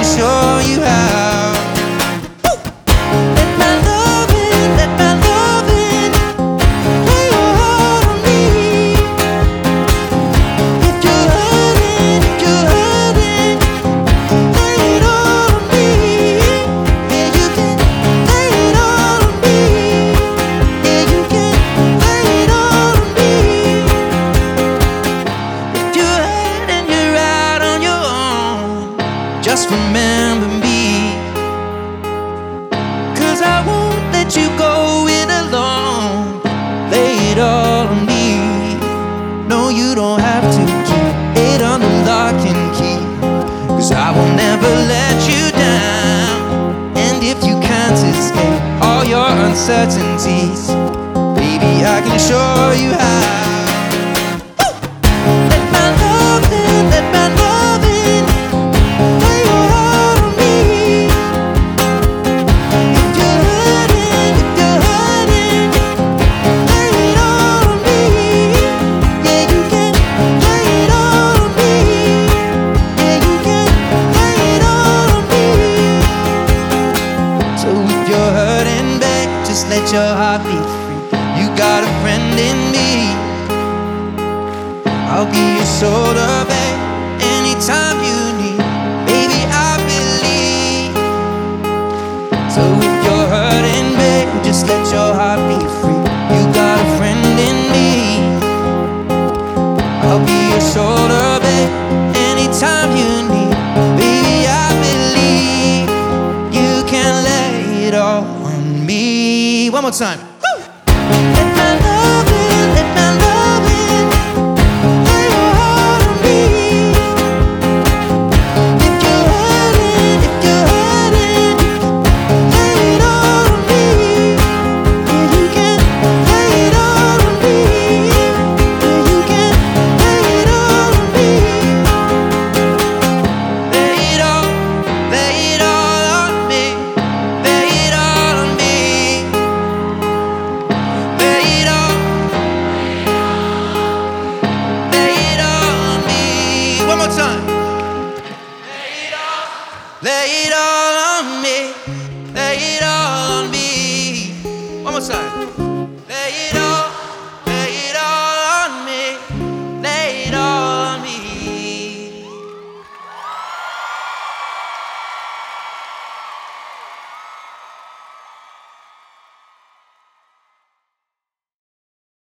show you how. Just remember me, 'cause I won't let you go it alone. Lay it all on me. No, you don't have to keep it under lock and key, 'cause I will never let you down. And if you can't escape all your uncertainties, baby, I can show you how. Just let your heart be free. You got a friend in me. I'll be your shoulder, babe, anytime you need. Baby, I believe. So if you're hurting, babe, just let your heart be free. You got a friend in me. I'll be your shoulder, babe, anytime you need. Baby, I believe you can lay it all on me. One more time.